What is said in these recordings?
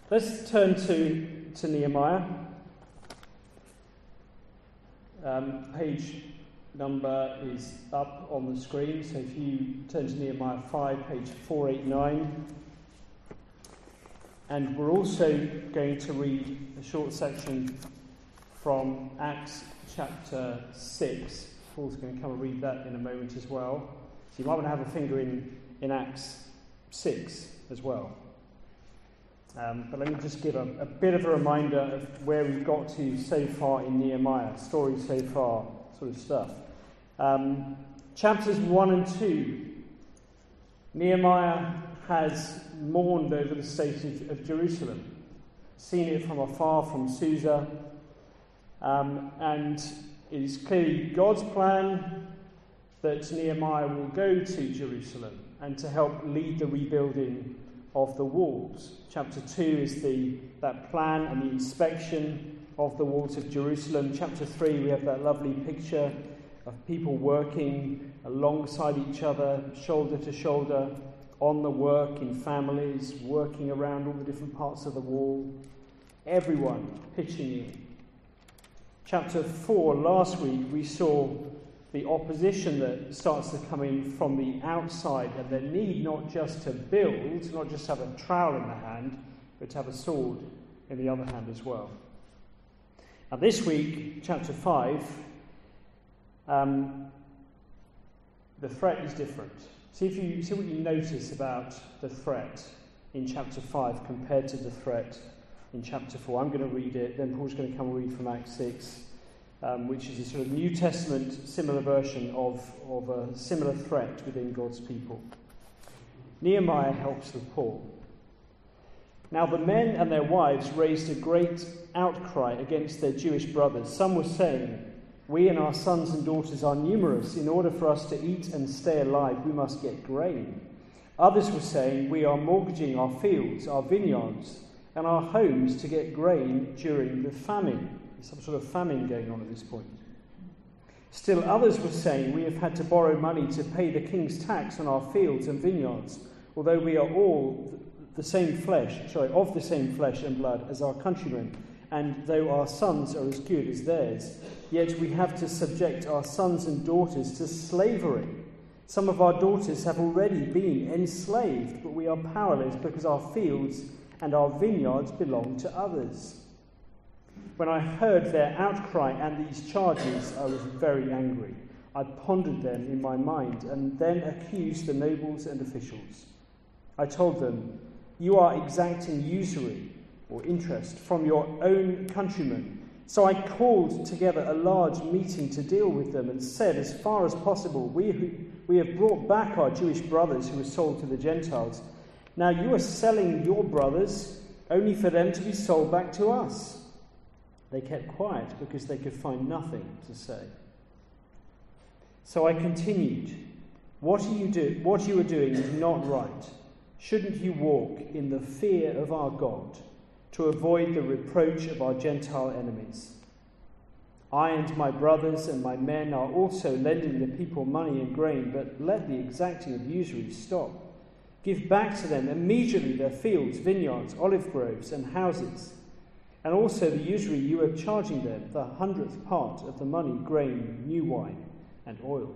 Let's turn to Nehemiah. Page number is up on the screen, so if you turn to Nehemiah 5, page 489. And we're also going to read a short section from Acts chapter 6. Paul's going to come and read that in a moment as well. So you might want to have a finger in Acts 6 as well. But let me just give a bit of a reminder of where we've got to so far in Nehemiah, story so far, sort of stuff. Chapters 1 and 2, Nehemiah has mourned over the state of Jerusalem, seen it from afar from Susa, and it is clearly God's plan that Nehemiah will go to Jerusalem and to help lead the rebuilding of the walls. Chapter 2 is that plan and the inspection of the walls of Jerusalem. Chapter 3, we have that lovely picture of people working alongside each other, shoulder to shoulder, on the work in families, working around all the different parts of the wall. Everyone pitching in. Chapter 4, last week, we saw the opposition that starts to come in from the outside, and the need not just to build, not just have a trowel in the hand, but to have a sword in the other hand as well. Now this week, chapter 5, the threat is different. See what you notice about the threat in chapter 5 compared to the threat in chapter 4. I'm going to read it, then Paul's going to come and read from Acts 6. Which is a sort of New Testament similar version of a similar threat within God's people. Nehemiah helps the poor. Now the men and their wives raised a great outcry against their Jewish brothers. Some were saying, "We and our sons and daughters are numerous. In order for us to eat and stay alive, we must get grain." Others were saying, "We are mortgaging our fields, our vineyards, and our homes to get grain during the famine." There's some sort of famine going on at this point. Still others were saying, "We have had to borrow money to pay the king's tax on our fields and vineyards, although we are all of the same flesh and blood as our countrymen, and though our sons are as good as theirs, yet we have to subject our sons and daughters to slavery. Some of our daughters have already been enslaved, but we are powerless because our fields and our vineyards belong to others." When I heard their outcry and these charges, I was very angry. I pondered them in my mind and then accused the nobles and officials. I told them, "You are exacting usury or interest from your own countrymen." So I called together a large meeting to deal with them and said, "As far as possible, we have brought back our Jewish brothers who were sold to the Gentiles. Now you are selling your brothers only for them to be sold back to us." They kept quiet because they could find nothing to say. So I continued, What you are doing is not right. Shouldn't you walk in the fear of our God to avoid the reproach of our Gentile enemies? I and my brothers and my men are also lending the people money and grain, but let the exacting of usury stop. Give back to them immediately their fields, vineyards, olive groves, and houses, and also the usury you are charging them, the 100th part of the money, grain, new wine, and oil.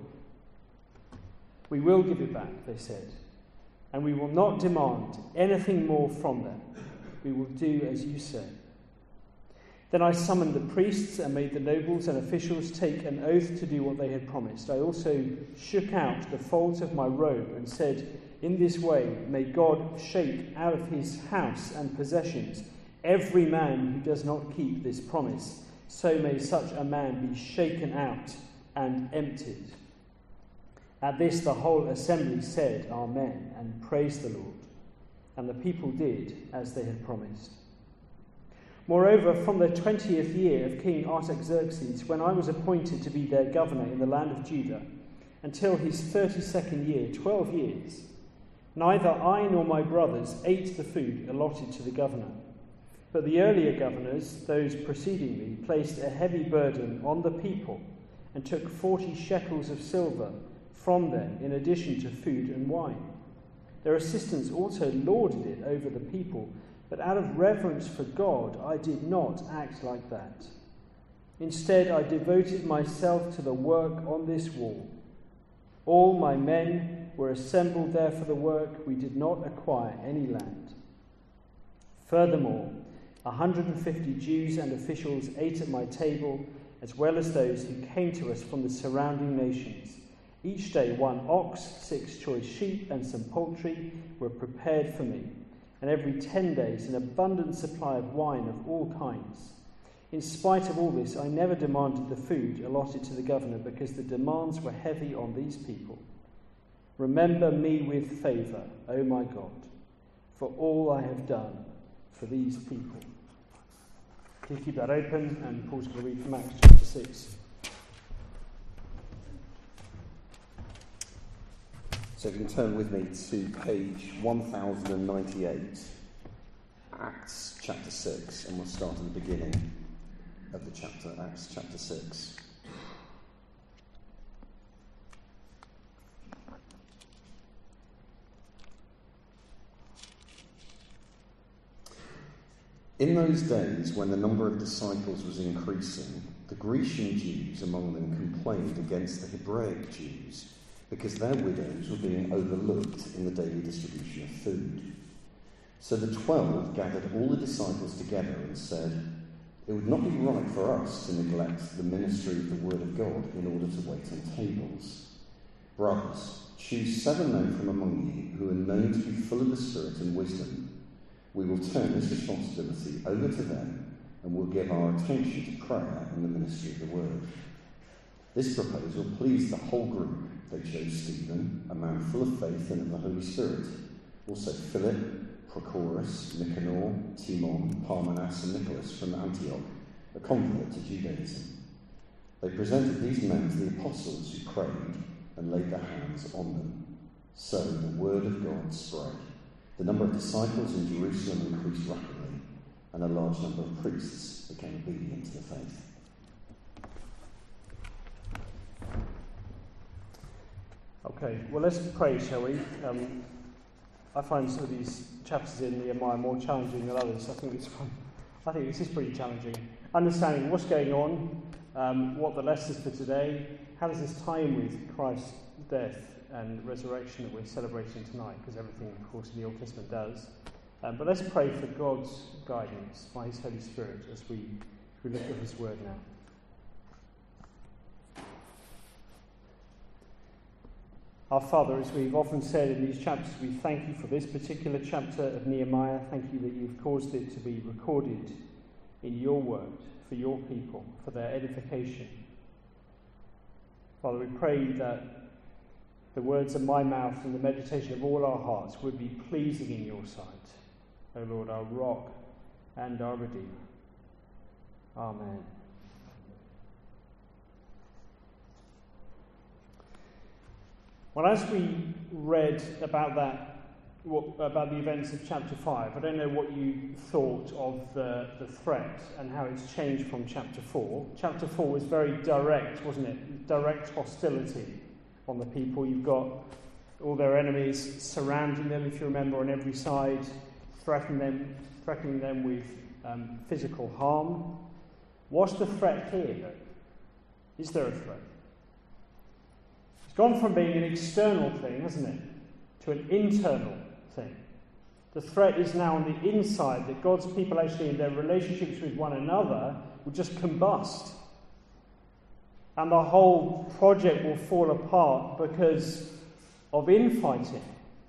We will give it back, they said, and we will not demand anything more from them. We will do as you say. Then I summoned the priests and made the nobles and officials take an oath to do what they had promised. I also shook out the folds of my robe and said, "In this way may God shake out of his house and possessions every man who does not keep this promise, so may such a man be shaken out and emptied." At this the whole assembly said, "Amen," and praised the Lord. And the people did as they had promised. Moreover, from the 20th year of King Artaxerxes, when I was appointed to be their governor in the land of Judah, until his 32nd year, 12 years, neither I nor my brothers ate the food allotted to the governor. But the earlier governors, those preceding me, placed a heavy burden on the people and took 40 shekels of silver from them in addition to food and wine. Their assistants also lorded it over the people, But out of reverence for God, I did not act like that. Instead, I devoted myself to the work on this wall. All my men were assembled there for the work. We did not acquire any land. Furthermore, 150 Jews and officials ate at my table, as well as those who came to us from the surrounding nations. Each day 1 ox, 6 choice sheep, and some poultry were prepared for me, and every 10 days an abundant supply of wine of all kinds. In spite of all this, I never demanded the food allotted to the governor, because the demands were heavy on these people. Remember me with favour, O my God, for all I have done for these people. Please keep that open, and Paul's going to read from Acts chapter 6. So if you can turn with me to page 1098, Acts chapter 6, and we'll start at the beginning of the chapter, Acts chapter 6. In those days, when the number of disciples was increasing, the Grecian Jews among them complained against the Hebraic Jews, because their widows were being overlooked in the daily distribution of food. So the 12 gathered all the disciples together and said, "It would not be right for us to neglect the ministry of the word of God in order to wait on tables. Brothers, choose 7 men from among you who are known to be full of the Spirit and wisdom. We will turn this responsibility over to them, and will give our attention to prayer and the ministry of the word." This proposal pleased the whole group. They chose Stephen, a man full of faith and of the Holy Spirit, also Philip, Prochorus, Nicanor, Timon, Parmenas, and Nicholas from Antioch, a convert to Judaism. They presented these men to the apostles, who prayed and laid their hands on them. So the word of God spread. The number of disciples in Jerusalem increased rapidly, and a large number of priests became obedient to the faith. Okay, well, let's pray, shall we? I find some of these chapters in Nehemiah more challenging than others. I think this is pretty challenging. Understanding what's going on, what the lessons for today, how does this tie in with Christ's death and resurrection that we're celebrating tonight, because everything, of course, in the Old Testament does. But let's pray for God's guidance by his Holy Spirit as we look at his word now. Our Father, as we've often said in these chapters, we thank you for this particular chapter of Nehemiah. Thank you that you've caused it to be recorded in your word for your people, for their edification. Father, we pray that the words of my mouth and the meditation of all our hearts would be pleasing in your sight, O Lord, our rock and our Redeemer. Amen. Well, as we read about the events of chapter 5, I don't know what you thought of the threat and how it's changed from chapter 4. Chapter 4 was very direct, wasn't it? Direct hostility on the people. You've got all their enemies surrounding them, if you remember, on every side, threatening them with physical harm. What's the threat here, though? Is there a threat? It's gone from being an external thing, hasn't it, to an internal thing. The threat is now on the inside, that God's people actually in their relationships with one another will just combust. And the whole project will fall apart because of infighting.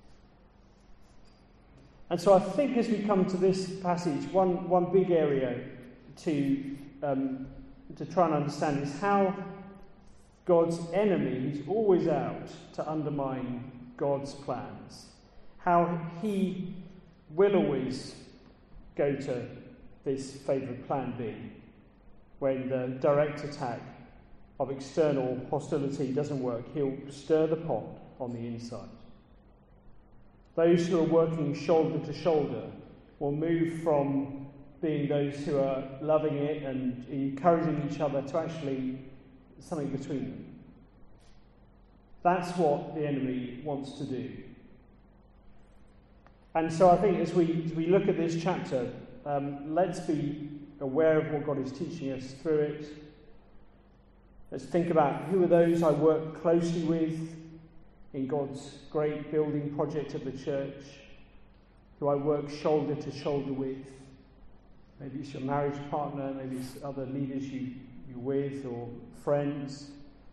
And so I think as we come to this passage, one big area to try and understand is how God's enemy, who's always out to undermine God's plans, how he will always go to this favourite plan B when the direct attack of external hostility doesn't work. He'll stir the pot on the inside. Those who are working shoulder to shoulder will move from being those who are loving it and encouraging each other to actually something between them. That's what the enemy wants to do. And so I think as we look at this chapter, let's be aware of what God is teaching us through it. Let's think about who are those I work closely with in God's great building project of the church, who I work shoulder to shoulder with. Maybe it's your marriage partner, maybe it's other leaders you're with, or friends.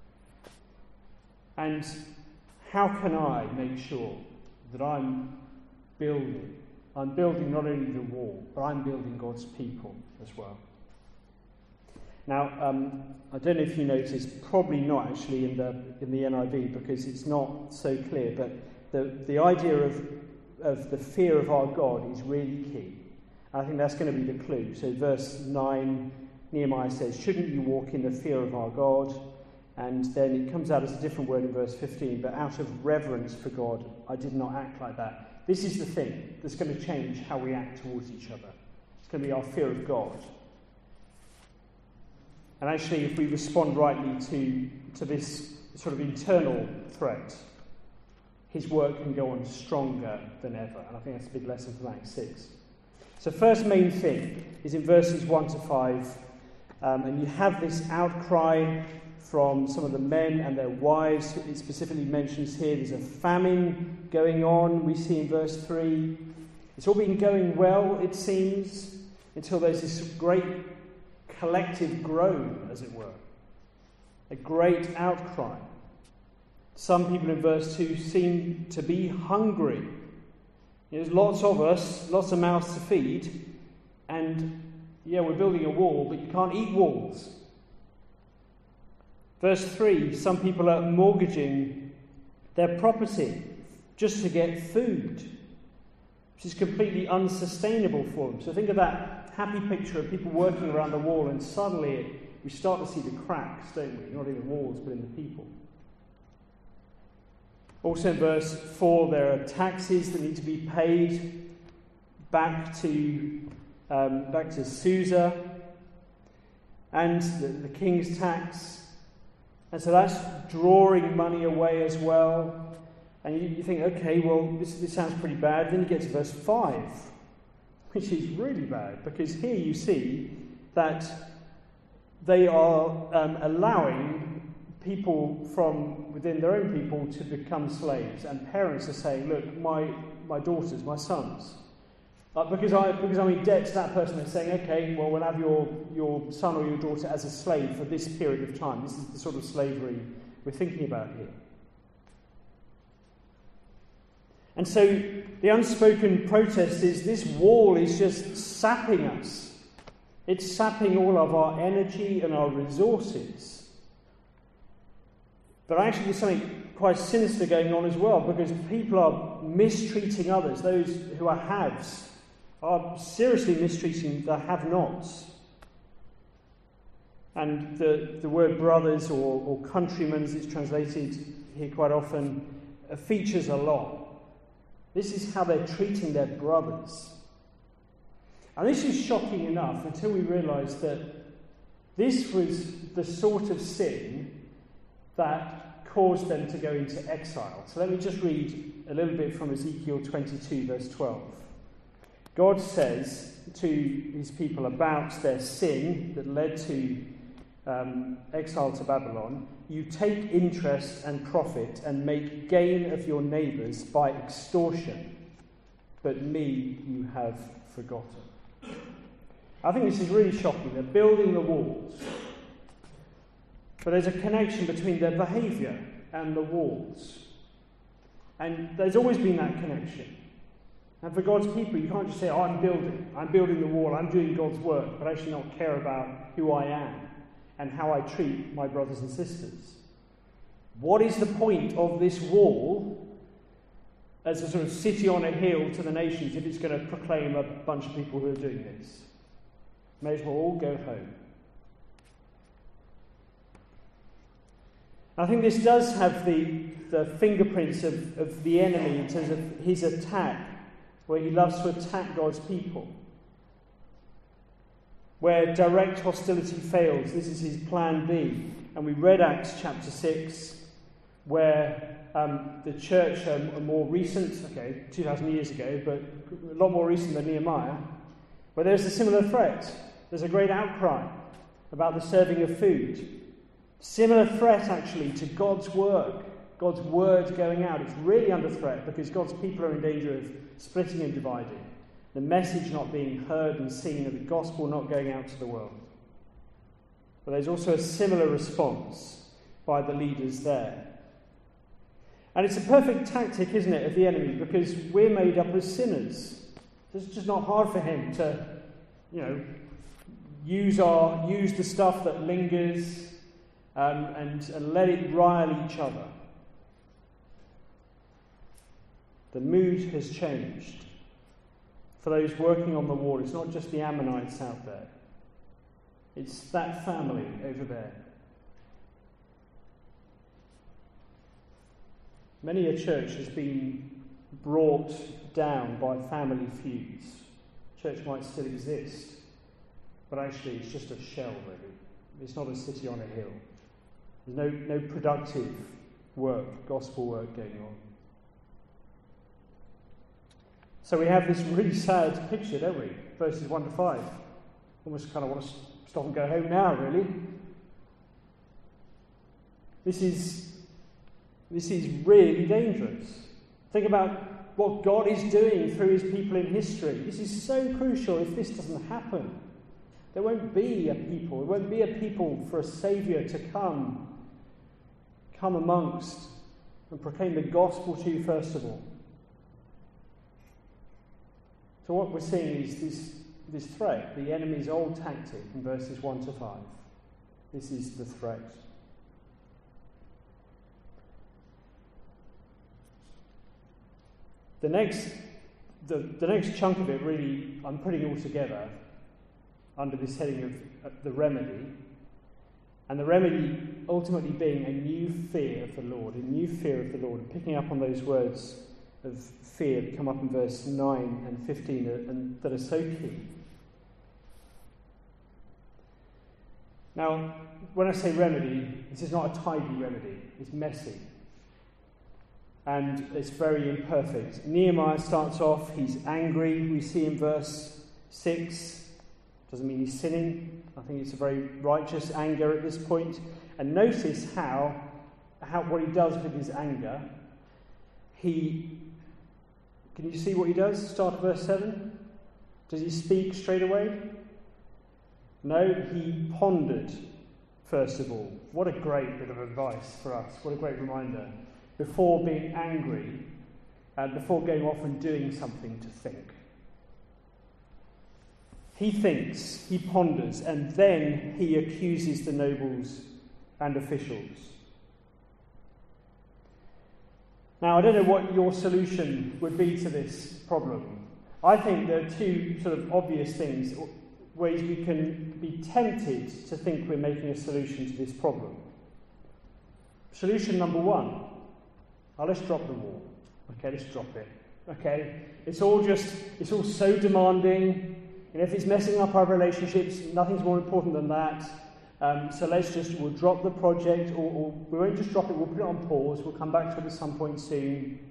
And how can I make sure that I'm building not only the wall, but I'm building God's people as well? Now, I don't know if you noticed, probably not actually in the NIV, because it's not so clear, but the idea of the fear of our God is really key. I think that's going to be the clue. So verse 9, Nehemiah says, shouldn't you walk in the fear of our God? And then it comes out as a different word in verse 15, but out of reverence for God, I did not act like that. This is the thing that's going to change how we act towards each other. It's going to be our fear of God. And actually, if we respond rightly to this sort of internal threat, his work can go on stronger than ever. And I think that's a big lesson from Acts 6. So first main thing is in verses 1 to 5, and you have this outcry from some of the men and their wives. It specifically mentions here there's a famine going on, we see in verse 3. It's all been going well, it seems, until there's this great collective groan, as it were. A great outcry. Some people in verse 2 seem to be hungry. There's lots of us, lots of mouths to feed, and yeah, we're building a wall, but you can't eat walls. Verse 3, some people are mortgaging their property just to get food, which is completely unsustainable for them. So think of that happy picture of people working around the wall, and suddenly we start to see the cracks, don't we? Not in the walls, but in the people. Also in verse 4, there are taxes that need to be paid back to Susa, and the king's tax. And so that's drawing money away as well. And you think, okay, well, this sounds pretty bad. Then you get to verse 5, which is really bad, because here you see that they are allowing people from within their own people to become slaves. And parents are saying, look, my daughters, my sons, because I'm in debt to that person, they're saying, okay, well, we'll have your son or your daughter as a slave for this period of time. This is the sort of slavery we're thinking about here. And so the unspoken protest is this wall is just sapping us. It's sapping all of our energy and our resources. But actually there's something quite sinister going on as well, because people are mistreating others. Those who are haves are seriously mistreating the have-nots. And the word brothers or countrymen, as it's translated here quite often, features a lot. This is how they're treating their brothers. And this is shocking enough until we realise that this was the sort of sin that caused them to go into exile. So let me just read a little bit from Ezekiel 22, verse 12. God says to his people about their sin that led to exile to Babylon, you take interest and profit and make gain of your neighbours by extortion, but me you have forgotten. I think this is really shocking. They're building the walls, but there's a connection between their behaviour and the walls. And there's always been that connection. And for God's people, you can't just say, oh, I'm building the wall, I'm doing God's work, but actually not care about who I am and how I treat my brothers and sisters. What is the point of this wall as a sort of city on a hill to the nations if it's going to proclaim a bunch of people who are doing this? May as well all go home. I think this does have the fingerprints of the enemy in terms of his attack, where he loves to attack God's people. Where direct hostility fails, this is his plan B. And we read Acts chapter 6, where the church are more recent, 2,000 years ago, but a lot more recent than Nehemiah, where there's a similar threat. There's a great outcry about the serving of food. Similar threat, actually, to God's work, God's word going out. It's really under threat because God's people are in danger of splitting and dividing, the message not being heard and seen, and the gospel not going out to the world. But there's also a similar response by the leaders there. And it's a perfect tactic, isn't it, of the enemy, because we're made up as sinners. It's just not hard for him to, use the stuff that lingers and let it rile each other. The mood has changed. For those working on the wall, it's not just the Ammonites out there. It's that family over there. Many a church has been brought down by family feuds. Church might still exist, but actually it's just a shell, really. It's not a city on a hill. There's no productive work, gospel work going on. So we have this really sad picture, don't we? Verses 1 to 5. Almost kind of want to stop and go home now, really. This is really dangerous. Think about what God is doing through his people in history. This is so crucial. If this doesn't happen, there won't be a people. There won't be a people for a Saviour to come amongst and proclaim the gospel to, first of all. So what we're seeing is this threat, the enemy's old tactic in verses 1 to 5. This is the threat. The next chunk of it, really, I'm putting all together under this heading of the remedy. And the remedy ultimately being a new fear of the Lord, a new fear of the Lord. And picking up on those words of fear that come up in verse 9 and 15 and that are so key. Now, when I say remedy, this is not a tidy remedy. It's messy. And it's very imperfect. Nehemiah starts off, he's angry. We see in verse 6, doesn't mean he's sinning. I think it's a very righteous anger at this point. And notice how what he does with his anger. Can you see what he does? Start at verse 7. Does he speak straight away? No, he pondered, first of all. What a great bit of advice for us. What a great reminder. Before being angry, and before going off and doing something, to think. He thinks, he ponders, and then he accuses the nobles and officials. Now, I don't know what your solution would be to this problem. I think there are two sort of obvious things, ways we can be tempted to think we're making a solution to this problem. Solution number one. Let's drop the wall. Okay, let's drop it. Okay? It's all so demanding. If it's messing up our relationships, nothing's more important than that. So we'll drop the project, or we won't just drop it, we'll put it on pause, we'll come back to it at some point soon.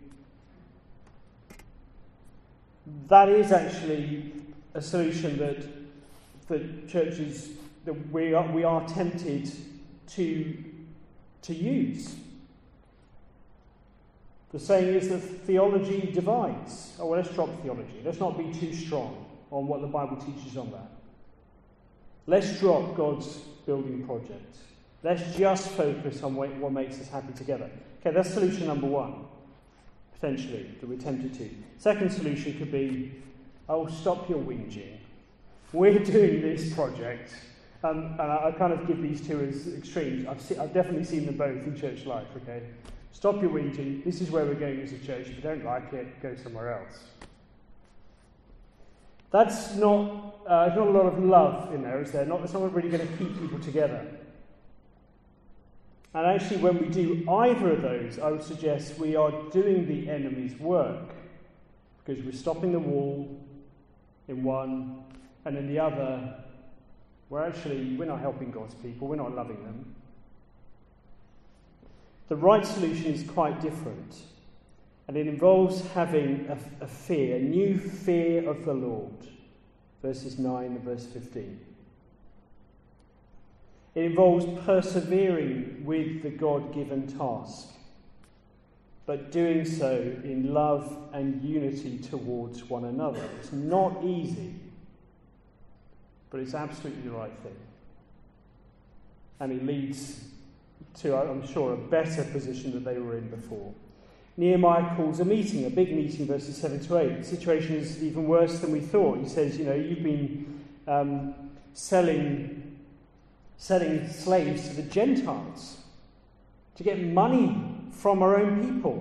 That is actually a solution that churches, that we are tempted to use. The saying is that theology divides. Let's drop theology. Let's not be too strong on what the Bible teaches on that. Let's drop God's building project. Let's just focus on what makes us happy together. Okay, that's solution number one, potentially, that we're tempted to. Second solution could be, stop your whinging. We're doing this project. And I kind of give these two as extremes. I've definitely seen them both in church life, okay? Stop your whinging. This is where we're going as a church. If you don't like it, go somewhere else. That's not there's not a lot of love in there, is there? It's not really going to keep people together. And actually, when we do either of those, I would suggest we are doing the enemy's work, because we're stopping the wall in one, and in the other, we're not helping God's people. We're not loving them. The right solution is quite different, and it involves having a fear, a new fear of the Lord. Verses 9 and verse 15. It involves persevering with the God-given task, but doing so in love and unity towards one another. It's not easy, but it's absolutely the right thing. And it leads to, I'm sure, a better position than they were in before. Nehemiah calls a meeting, a big meeting, verses 7 to 8. The situation is even worse than we thought. He says, you've been selling slaves to the Gentiles to get money from our own people.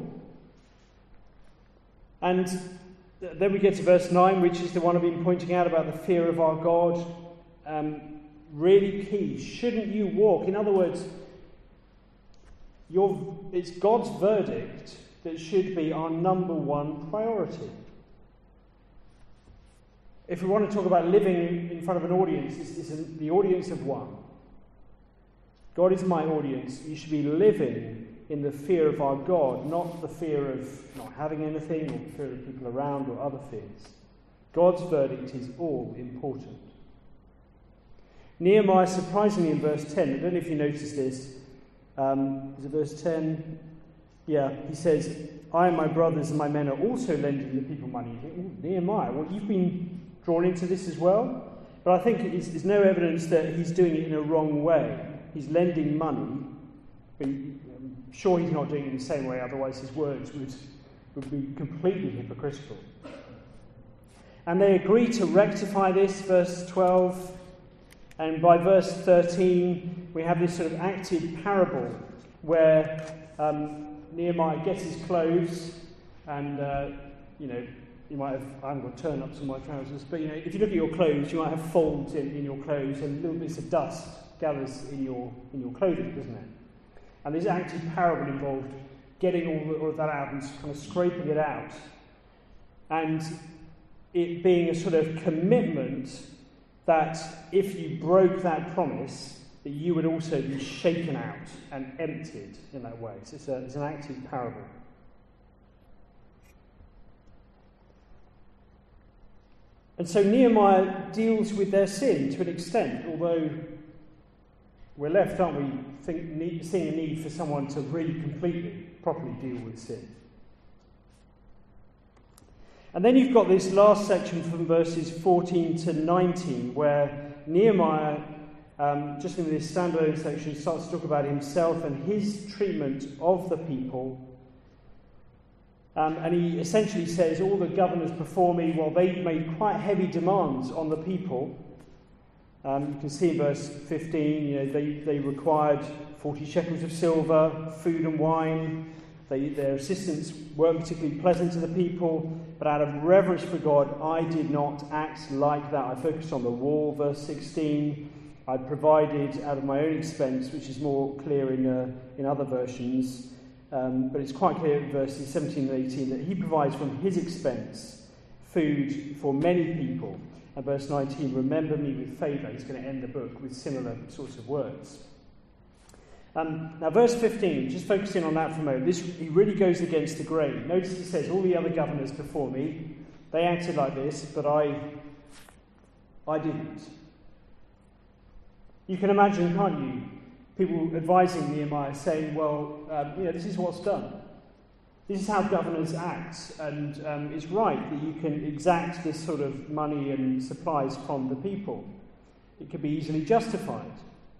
And then we get to verse 9, which is the one I've been pointing out about the fear of our God. Really key. Shouldn't you walk? In other words, it's God's verdict that should be our number one priority. If we want to talk about living in front of an audience, it's the audience of one. God is my audience. You should be living in the fear of our God, not the fear of not having anything or the fear of people around or other fears. God's verdict is all important. Nehemiah, surprisingly, in verse 10, I don't know if you noticed this, is it verse 10? Yeah, he says, I and my brothers and my men are also lending the people money. You think, Nehemiah, well, you've been drawn into this as well? But I think there's no evidence that he's doing it in a wrong way. He's lending money, but I'm sure he's not doing it in the same way, otherwise his words would be completely hypocritical. And they agree to rectify this, verse 12, and by verse 13 we have this sort of acted parable where Nehemiah gets his clothes, and you might have, I haven't got turn-ups on my trousers, but if you look at your clothes, you might have folds in your clothes, and little bits of dust gathers in your clothing, doesn't it? And this active parable involved getting all of that out and kind of scraping it out, and it being a sort of commitment that if you broke that promise, that you would also be shaken out and emptied in that way. So it's an active parable. And so Nehemiah deals with their sin to an extent, although we're left, aren't we, seeing a need for someone to really completely, properly deal with sin. And then you've got this last section from verses 14 to 19, where Nehemiah, just in this standalone section, starts to talk about himself and his treatment of the people. And he essentially says, all the governors before me, well, they made quite heavy demands on the people. You can see in verse 15, they required 40 shekels of silver, food and wine. Their assistants weren't particularly pleasant to the people, but out of reverence for God, I did not act like that. I focused on the wall, verse 16. I provided out of my own expense, which is more clear in other versions. But it's quite clear in verses 17 and 18 that he provides from his expense food for many people. And verse 19, remember me with favour. He's going to end the book with similar sorts of words. Now verse 15, just focusing on that for a moment, he really goes against the grain. Notice he says, all the other governors before me, they acted like this, but I didn't. You can imagine, can't you, people advising Nehemiah saying, well, this is what's done. This is how governors act, and it's right that you can exact this sort of money and supplies from the people. It could be easily justified.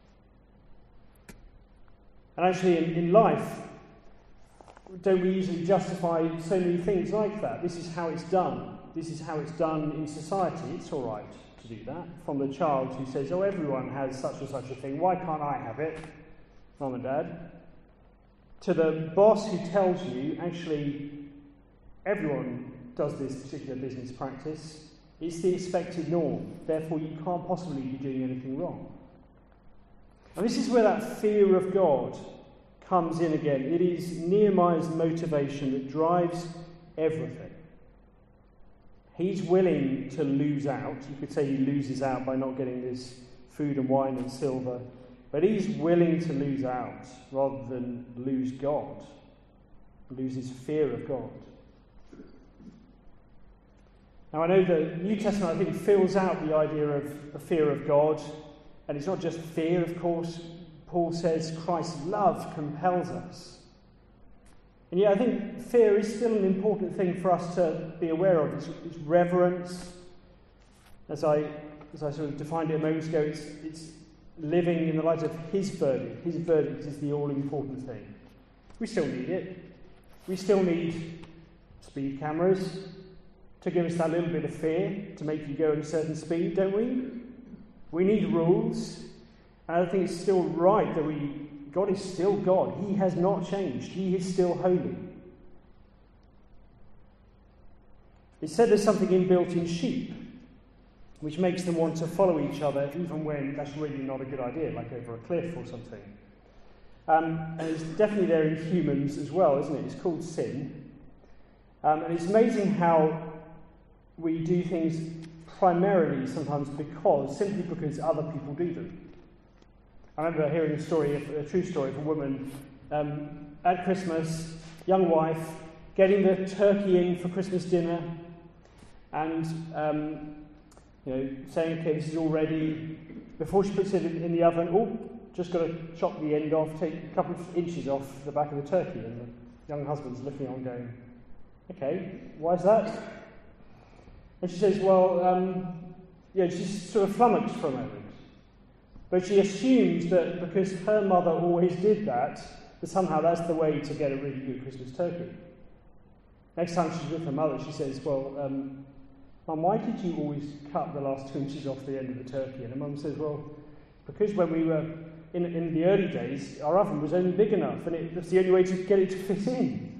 And actually, in life, don't we easily justify so many things like that? This is how it's done. This is how it's done in society. It's all right to do that. From the child who says, oh, everyone has such and such a thing. Why can't I have it, Mum and Dad? To the boss who tells you, actually, everyone does this particular business practice. It's the expected norm. Therefore, you can't possibly be doing anything wrong. And this is where that fear of God comes in again. It is Nehemiah's motivation that drives everything. He's willing to lose out. You could say he loses out by not getting this food and wine and silver. But he's willing to lose out rather than lose God, lose his fear of God. Now, I know the New Testament, I think, fills out the idea of the fear of God. And it's not just fear, of course. Paul says Christ's love compels us. And yet I think fear is still an important thing for us to be aware of. It's reverence. As I sort of defined it a moment ago, it's living in the light of his verdict. His verdict is the all-important thing. We still need it. We still need speed cameras to give us that little bit of fear, to make you go at a certain speed, don't we? We need rules. And I think it's still right that God is still God. He has not changed. He is still holy. It's said there's something inbuilt in sheep which makes them want to follow each other even when that's really not a good idea, like over a cliff or something. And it's definitely there in humans as well, isn't it? It's called sin. And it's amazing how we do things primarily sometimes simply because other people do them. I remember hearing a true story of a woman at Christmas, young wife, getting the turkey in for Christmas dinner, and saying, "Okay, this is all ready." Before she puts it in the oven, just got to chop the end off, take a couple of inches off the back of the turkey, and the young husband's looking on, going, "Okay, why is that?" And she says, she's sort of flummoxed for a moment. But she assumes that because her mother always did that somehow that's the way to get a really good Christmas turkey. Next time she's with her mother, she says, Mum, why did you always cut the last 2 inches off the end of the turkey? And her mum says, well, because when we were in the early days, our oven was only big enough, and it was the only way to get it to fit in.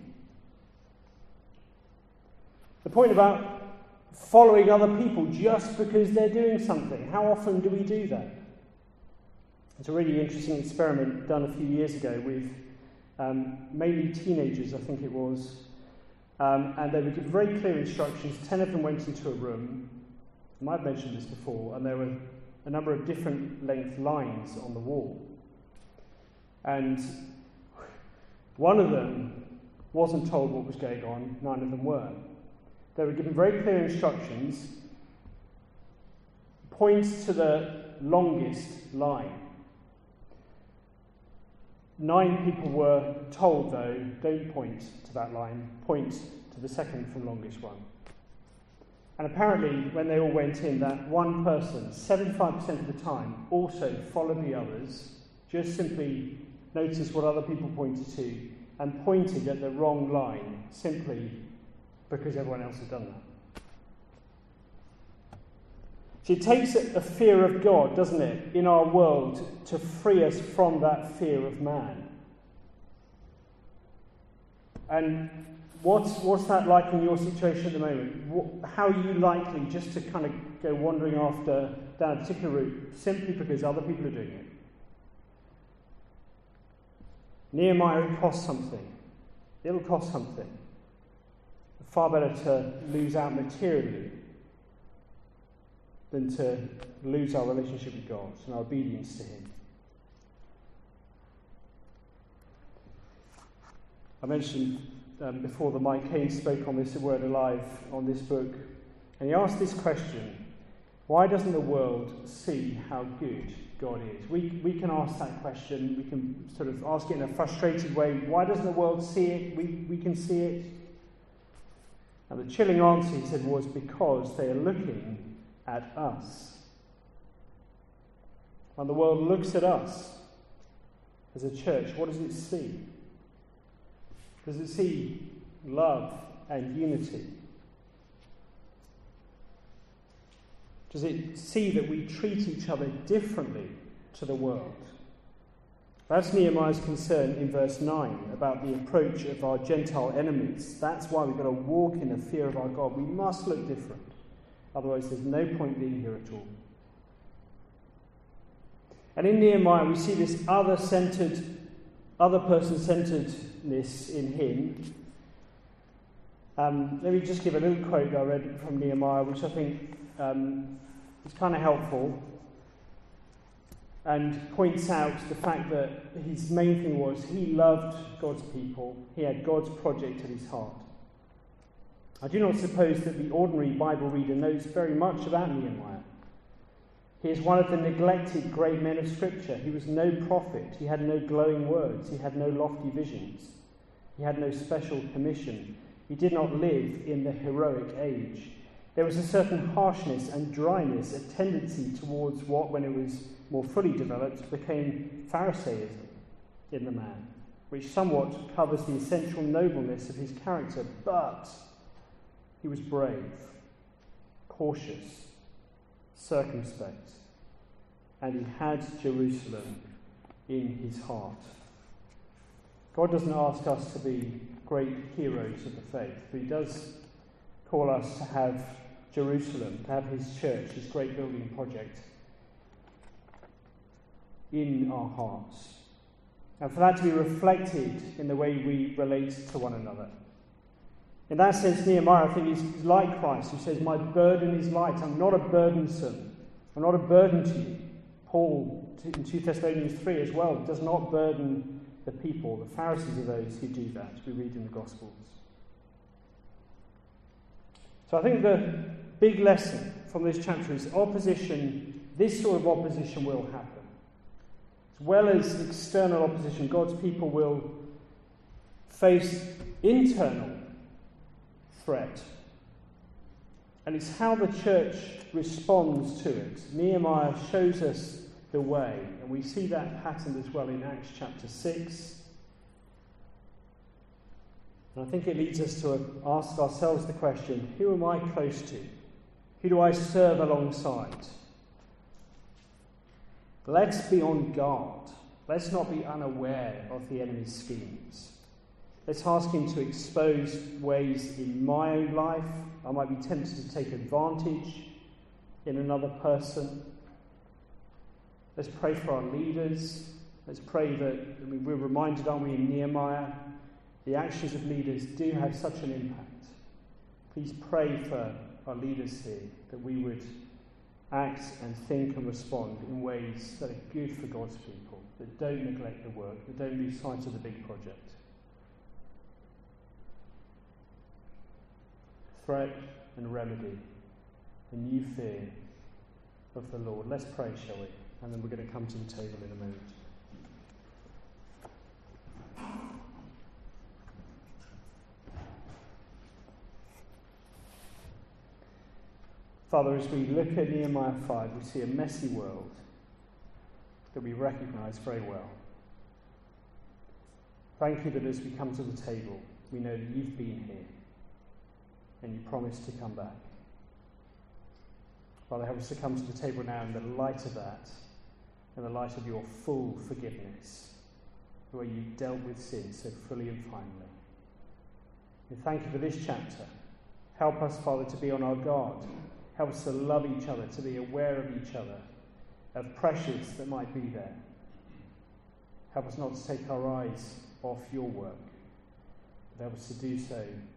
The point about following other people just because they're doing something. How often do we do that? It's a really interesting experiment done a few years ago with mainly teenagers, I think it was. And they were given very clear instructions. 10 of them went into a room. I might have mentioned this before. And there were a number of different length lines on the wall. And one of them wasn't told what was going on. 9 of them were. They were given very clear instructions. Point to the longest line. 9 people were told, though, don't point to that line, point to the second from longest one. And apparently, when they all went in, that one person, 75% of the time, also followed the others, just simply noticed what other people pointed to, and pointed at the wrong line, simply because everyone else had done that. See, it takes a fear of God, doesn't it, in our world to free us from that fear of man. And what's that like in your situation at the moment? How are you likely just to kind of go wandering down a particular route simply because other people are doing it? Nehemiah, it costs something. It'll cost something. Far better to lose out materially than to lose our relationship with God and our obedience to Him. I mentioned before that Mike Kane spoke on this Word Alive on this book, and he asked this question: why doesn't the world see how good God is? We can ask that question. We can sort of ask it in a frustrated way. Why doesn't the world see it? We can see it. And the chilling answer, he said, was because they are looking at us. When the world looks at us as a church, what does it see? Does it see love and unity? Does it see that we treat each other differently to the world? That's Nehemiah's concern in verse 9 about the approach of our Gentile enemies. That's why we've got to walk in the fear of our God. We must look different. Otherwise, there's no point being here at all. And in Nehemiah, we see this other person-centeredness in him. Let me just give a little quote that I read from Nehemiah, which I think is kind of helpful. and points out the fact that his main thing was he loved God's people, he had God's project at his heart. I do not suppose that the ordinary Bible reader knows very much about Nehemiah. He is one of the neglected great men of Scripture. He was no prophet, he had no glowing words, he had no lofty visions, he had no special commission, he did not live in the heroic age. There was a certain harshness and dryness, a tendency towards what, when it was more fully developed, became Pharisaism in the man, which somewhat covers the essential nobleness of his character, but he was brave, cautious, circumspect, and he had Jerusalem in his heart. God doesn't ask us to be great heroes of the faith, but he does call us to have Jerusalem, to have his church, his great building project, in our hearts. And for that to be reflected in the way we relate to one another. In that sense, Nehemiah, I think, is like Christ, who says, my burden is light. I'm not a burdensome. I'm not a burden to you. Paul, in 2 Thessalonians 3 as well, does not burden the people. The Pharisees are those who do that, we read in the Gospels. So I think the big lesson from this chapter is opposition, this sort of opposition will happen. As well as external opposition, God's people will face internal threat. And it's how the church responds to it. Nehemiah shows us the way, and we see that pattern as well in Acts chapter 6. And I think it leads us to ask ourselves the question, who am I close to? Who do I serve alongside? Let's be on guard. Let's not be unaware of the enemy's schemes. Let's ask him to expose ways in my own life I might be tempted to take advantage in another person. Let's pray for our leaders. Let's pray that, we're reminded, aren't we, in Nehemiah, the actions of leaders do have such an impact. Please pray for our leaders here, that we would act and think and respond in ways that are good for God's people, that don't neglect the work, that don't lose sight of the big project. Threat and remedy, a new fear of the Lord. Let's pray, shall we? And then we're going to come to the table in a moment. Father, as we look at Nehemiah 5, we see a messy world that we recognise very well. Thank you that as we come to the table, we know that you've been here and you promise to come back. Father, help us to come to the table now in the light of that, in the light of your full forgiveness, the way you've dealt with sin so fully and finally. We thank you for this chapter. Help us, Father, to be on our guard. Help us to love each other, to be aware of each other, of pressures that might be there. Help us not to take our eyes off your work, but help us to do so